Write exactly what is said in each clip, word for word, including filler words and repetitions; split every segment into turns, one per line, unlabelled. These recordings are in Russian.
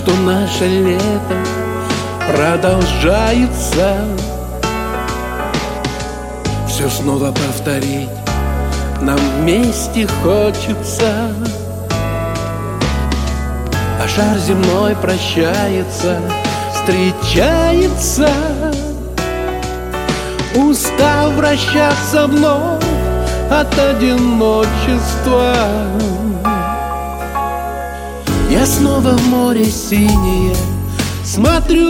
что наше лето продолжается. Все снова повторить нам вместе хочется. А шар земной прощается, встречается, устав вращаться вновь от одиночества. Я снова в море синее смотрю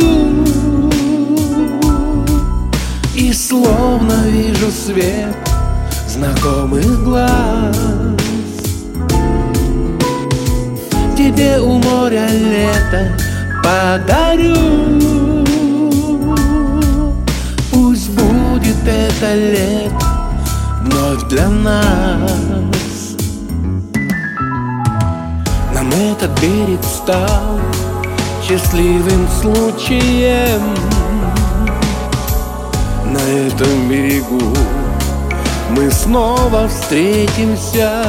и словно вижу свет знакомых глаз. Тебе у моря лето подарю, пусть будет это лето вновь для нас. Нам этот берег стал счастливым случаем. На этом берегу мы снова встретимся.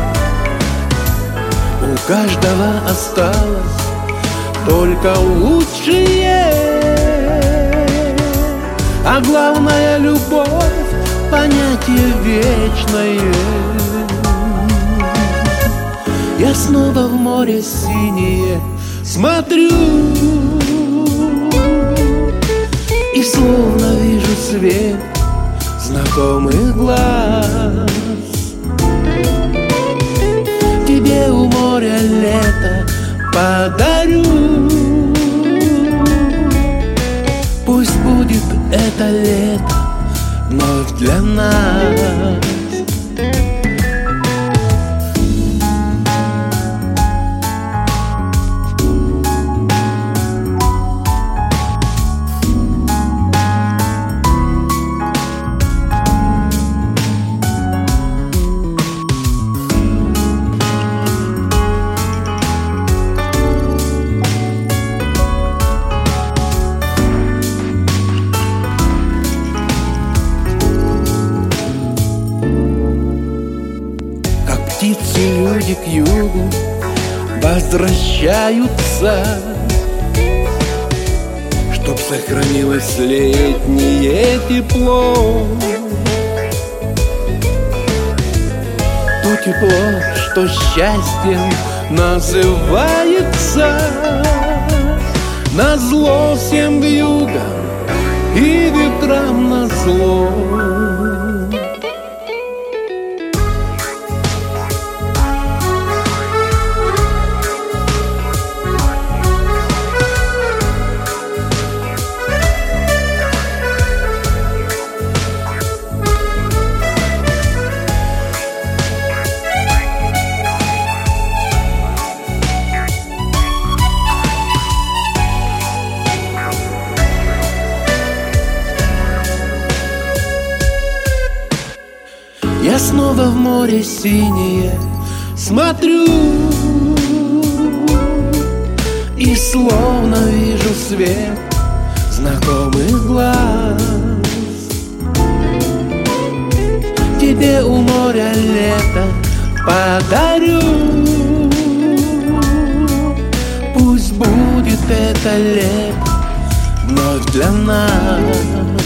У каждого осталось только лучшее, а главное — любовь, понятие вечное. Я снова в море синее смотрю и словно вижу свет знакомых глаз. Тебе у моря лето подарю, пусть будет это лето вновь для нас. Птицы, люди к югу возвращаются, чтоб сохранилось летнее тепло. То тепло, что счастьем называется, назло всем вьюгам и ветрам назло. Я снова в море синее смотрю и словно вижу свет знакомых глаз. Тебе у моря лето подарю, пусть будет это лето вновь для нас.